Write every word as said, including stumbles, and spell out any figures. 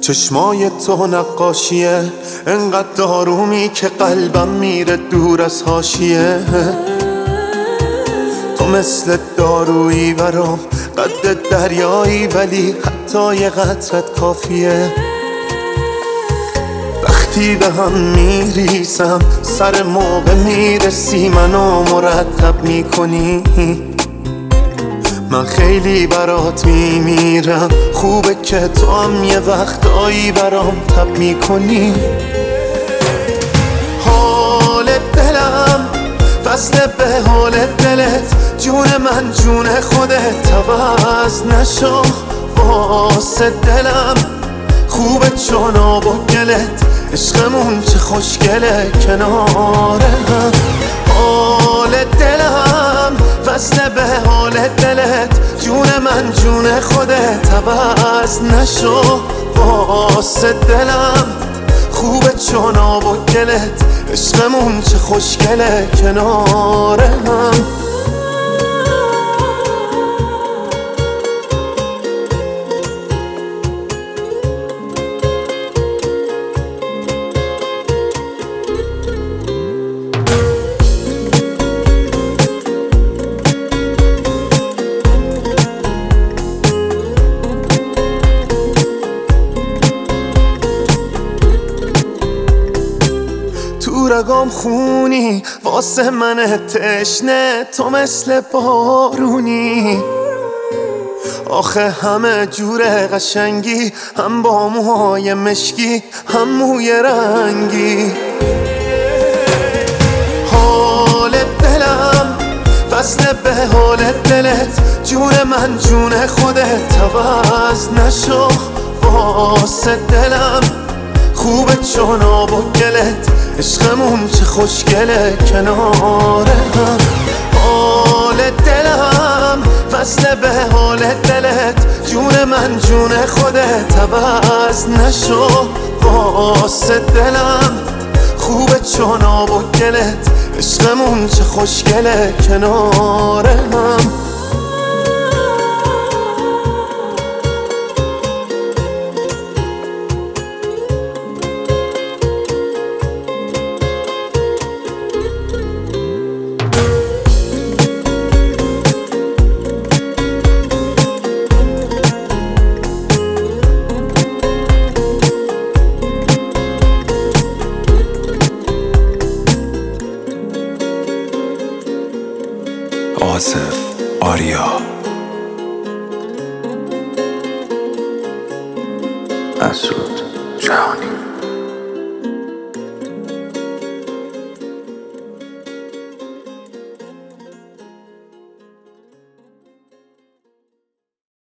چشمای تو نقاشیه، انقدر دارومی که قلبم میره دور از حاشیه. تو مثل دارویی برام، قد دریایی ولی حتی یه قطرت کافیه. وقتی به هم میریسم سر موقع میرسی منو مرتب میکنی. من خیلی برات میمیرم، خوبه که تو هم یه وقتایی برام تب میکنی. حال دلم وصل به حال دلت، جون من جون خودت عوض نشو واسه دلم. خوبه چون آب و گلت، عشقمون چه خوشگله کنار هم. حال دلم وصل به حال دلت، جون من جون خودت عوض نشو واسه دلم. خوبه چون آب و گلت، عشقمون چه خوشگله کنار هم. تو رگام خونی واسه من تشنه، تو مثل بارونی. آخه همه جور قشنگی، هم با موهای مشکی هم موی رنگی. حال دلم وصل به حال دلت، جون من جون خودت عوض نشو واسه دلم. خوبه چون آب و گلت، عشقمون چه خوشگله کنار هم. حال دلم وصل به حال دلت، جون من جون خودت عوض نشو واسه دلم. خوبه چون آب و گلت، عشقمون چه خوشگله کنار هم. آصف آریا مسعود جهانی.